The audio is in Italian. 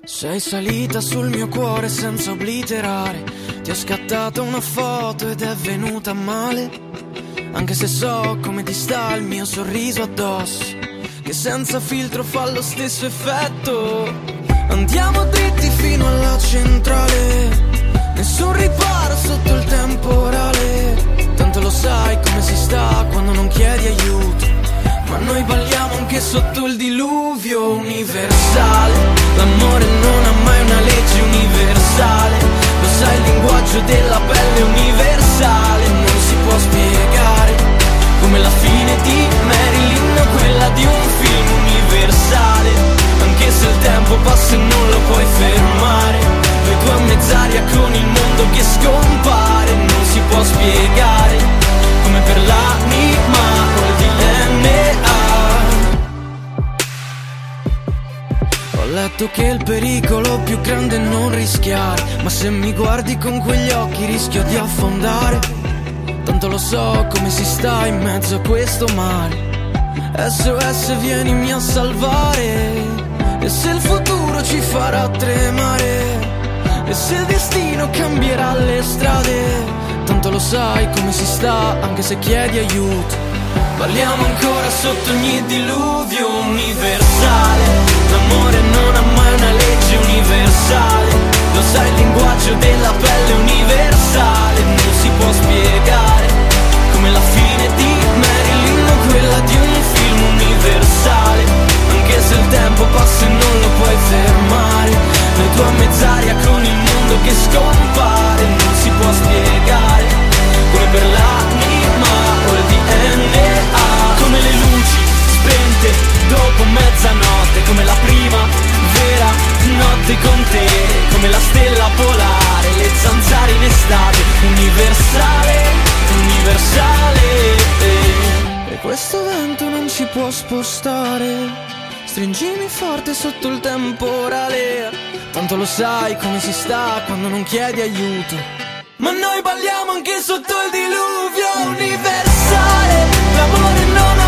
Sei salita sul mio cuore senza obliterare. Ti ho scattato una foto ed è venuta male. Anche se so come ti sta il mio sorriso addosso, che senza filtro fa lo stesso effetto. Andiamo dritti fino alla centrale, nessun riparo sotto il temporale. Tanto lo sai come si sta quando non chiedi aiuto, ma noi balliamo anche sotto il diluvio universale. L'amore non ha mai una legge universale, lo sai il linguaggio della pelle universale. Non si può spiegare, come la fine di Marilyn o quella di un film universale. Anche se il tempo passa e non lo puoi fermare, noi due a mezz'aria con il mondo che scompare. Non si può spiegare, come per l'anima o il DNA. Ho letto che il pericolo più grande è non rischiare, ma se mi guardi con quegli occhi rischio di affondare. Tanto lo so come si sta in mezzo a questo mare. SOS vienimi a salvare. E se il futuro ci farà tremare, e se il destino cambierà le strade, tanto lo sai come si sta anche se chiedi aiuto. Balliamo ancora sotto ogni diluvio universale. L'amore non ha mai una legge universale, lo sai il linguaggio della pelle universale. Non si può spiegare, come la fine di Marilyn o quella di un film universale. Anche se il tempo passa e non lo puoi fermare, noi due a mezz'aria con il mondo che scompare. Non si può spiegare, come per l'anima o il DNA. Come le luci spente dopo mezzanotte, come la prima vera notte con te, come la stella polare, le zanzare in estate. Universale, universale. E questo vento non ci può spostare, stringimi forte sotto il temporale. Tanto lo sai come si sta quando non chiedi aiuto, ma noi balliamo anche sotto il diluvio universale. L'amore non